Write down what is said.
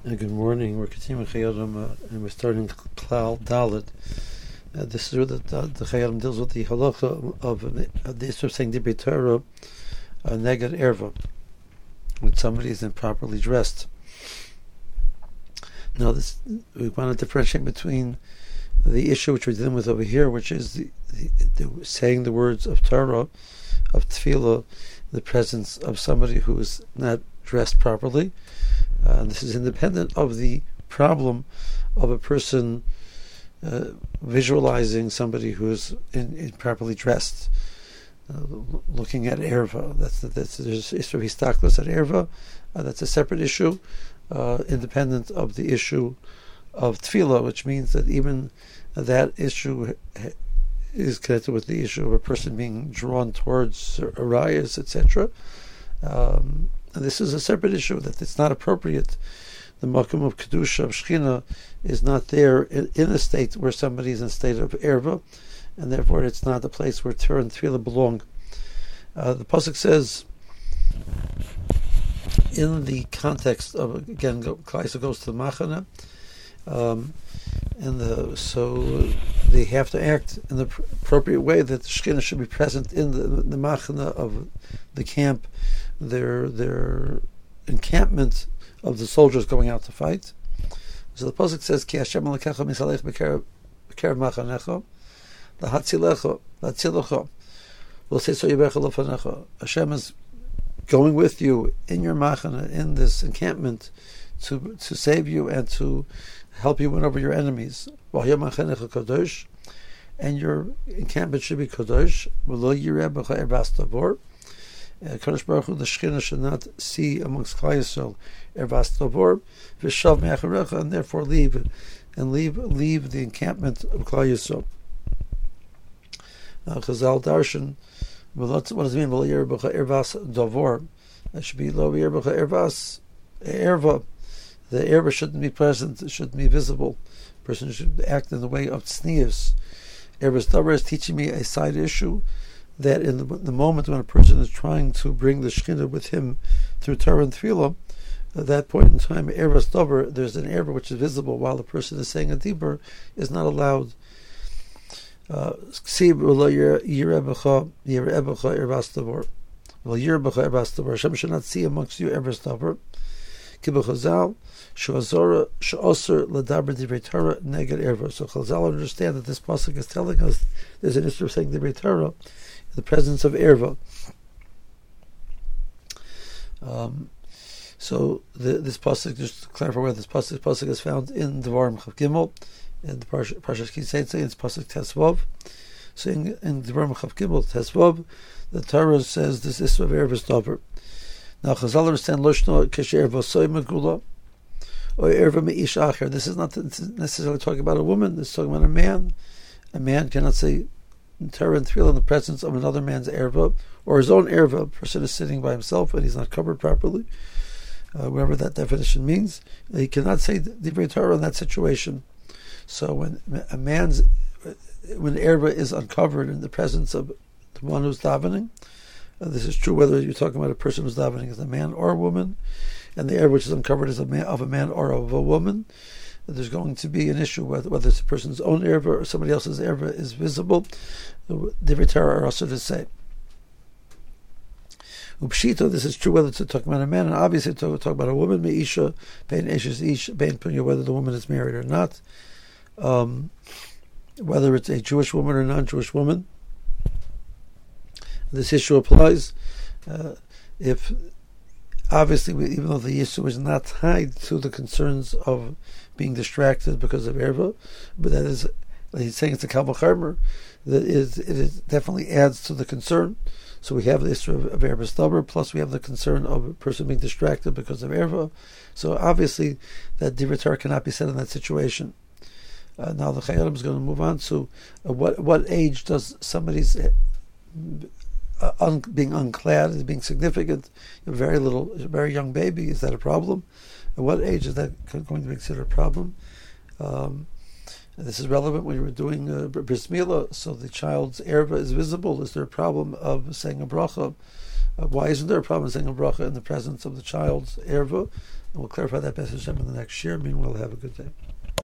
Good morning. We're continuing Chayei Adam, and we're starting Klal Dalet. This is where the Chayei Adam deals with the halacha of the issue of saying Divrei Torah neged erva, when somebody is improperly dressed. Now, we want to differentiate between the issue which we're dealing with over here, which is the saying the words of Torah, of Tefillah, in the presence of somebody who is not dressed properly. This is independent of the problem of a person visualizing somebody who is improperly dressed, looking at erva. There's issue of histaklos at erva. That's a separate issue, independent of the issue of tefillah, which means that even that issue is connected with the issue of a person being drawn towards arayas, etc. This is a separate issue, that it's not appropriate. The makom of kedusha, of shechina, is not there in a state where somebody is in a state of erva, and therefore it's not the place where Torah and tefillah belong. The pasuk says, in the context of, again, Klal goes to the machana, so they have to act in the appropriate way, that the shechina should be present in the machana of the camp, their encampment of the soldiers going out to fight. So the pasuk says, "Ki Hashem Elokecha misalech b'kerev machanecha, l'hatzilecha, we'll say so yibecha lefanecha." Hashem is going with you in your machana, in this encampment, to save you and to help you win over your enemies. And your encampment should be kadosh. Kadosh Baruch Hu, the Shechina, should not see amongst Klal Yisrael ervas tavor v'shav me'acharecha, and therefore leave the encampment of Klal Yisrael. Chazal darshan, what does it mean? Ervas davor. That should be lo ervas erva. The erva shouldn't be present; it shouldn't be visible. A person should act in the way of tznius. Ervas davor is teaching me a side issue, that in the moment when a person is trying to bring the Shekhinah with him through Torah and Tefillah, at that point in time, Ervas Dover, there's an Erva which is visible while the person is saying a Dibur, is not allowed. Hashem should not see amongst you Ervas Dover. So Chazal understand that this pasuk is telling us there's an issue of saying Divrei Torah in the presence of erva. So this pasuk, just to clarify where this pasuk is found in Devarim Chav Gimel, in the Parshas Ki Seitzei, it's pasuk Tesvav. So in Devarim Chav Gimel Tesvav, the Torah says this issue of erva dover. Now Chazal understand Loshno Kesher V'Soy Megula or Erva Me'ish Acher. This is not necessarily talking about a woman. This is talking about a man. A man cannot say Torah and Tefillah in the presence of another man's erva or his own erva. A person is sitting by himself and he's not covered properly, whatever that definition means. He cannot say Divrei Torah in that situation. So when erva is uncovered in the presence of the one who's davening, this is true whether you're talking about a person who's davening as a man or a woman, and the erva which is uncovered is of a man or of a woman, there's going to be an issue whether it's a person's own erva or somebody else's erva is visible. The Divrei Torah are also to say. Upshito, this is true whether it's talking about a man, and obviously talking about a woman, meisha, bein eshes ish, bein punya, whether the woman is married or not, whether it's a Jewish woman or non-Jewish woman. This issue applies if, obviously, even though the issue is not tied to the concerns of being distracted because of erva, but that is, he's saying it's a kal v'chomer, that it definitely adds to the concern. So we have the issue of erva stubber, plus we have the concern of a person being distracted because of erva. So obviously that Divrei Torah cannot be said in that situation. Now the Chayei Adam is going to move on to what age does somebody's being unclad, being significant, a very young baby, is that a problem? At what age is that going to be considered a problem? This is relevant when you were doing bris milah, so the child's erva is visible. Is there a problem of saying a bracha Why isn't there a problem saying a bracha in the presence of the child's erva? And we'll clarify that B'ez Hashem in the next year. Meanwhile, have a good day.